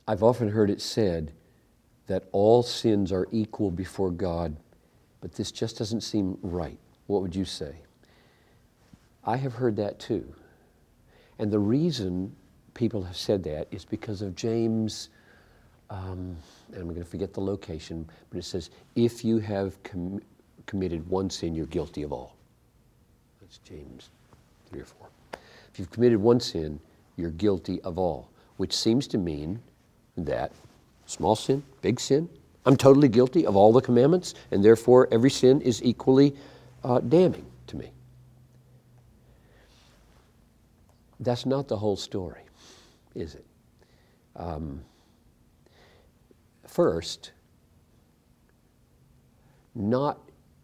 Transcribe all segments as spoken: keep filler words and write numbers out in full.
I've often heard it said that all sins are equal before God, but this just doesn't seem right. What would you say? I have heard that too. And the reason people have said that is because of James, um, and I'm going to forget the location, but it says, if you have com- committed one sin, you're guilty of all. That's James three or four. If you've committed one sin, you're guilty of all, which seems to mean that small sin, big sin, I'm totally guilty of all the commandments, and therefore every sin is equally uh, damning to me. That's not the whole story, is it? Um, first, not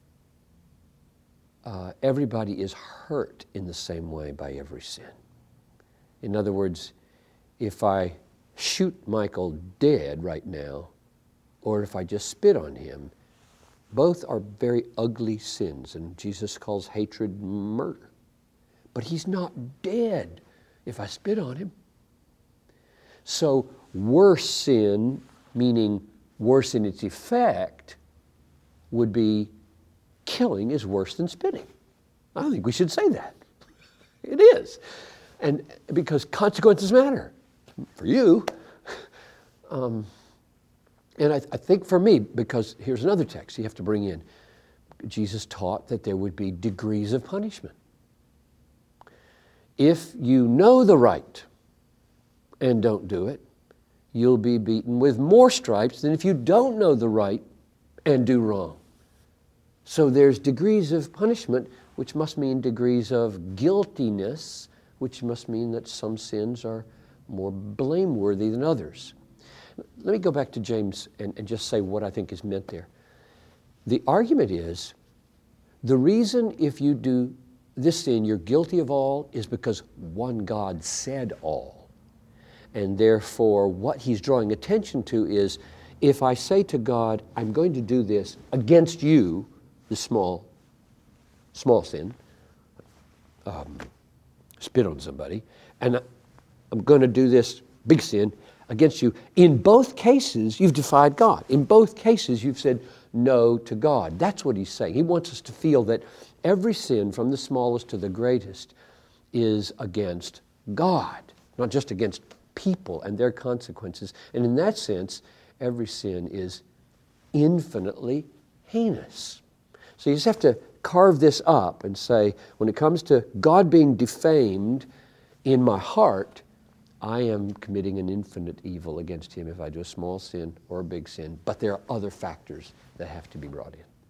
uh, everybody is hurt in the same way by every sin. In other words, if I shoot Michael dead right now, or if I just spit on him, both are very ugly sins, and Jesus calls hatred murder. But he's not dead if I spit on him. So worse sin, meaning worse in its effect, would be killing is worse than spitting. I think we should say that. It is. And because consequences matter for you. Um, and I, I think for me, because here's another text you have to bring in. Jesus taught that there would be degrees of punishment. If you know the right and don't do it, you'll be beaten with more stripes than if you don't know the right and do wrong. So there's degrees of punishment, which must mean degrees of guiltiness, which must mean that some sins are more blameworthy than others. Let me go back to James and, and just say what I think is meant there. The argument is, the reason if you do this sin you're guilty of all is because one God said all. And therefore what he's drawing attention to is, if I say to God, I'm going to do this against you, the small, small sin, um, spit on somebody, and I'm going to do this big sin against you. In both cases, you've defied God. In both cases, you've said no to God. That's what he's saying. He wants us to feel that every sin, from the smallest to the greatest, is against God, not just against people and their consequences. And in that sense, every sin is infinitely heinous. So you just have to carve this up and say, when it comes to God being defamed in my heart, I am committing an infinite evil against him if I do a small sin or a big sin. But there are other factors that have to be brought in.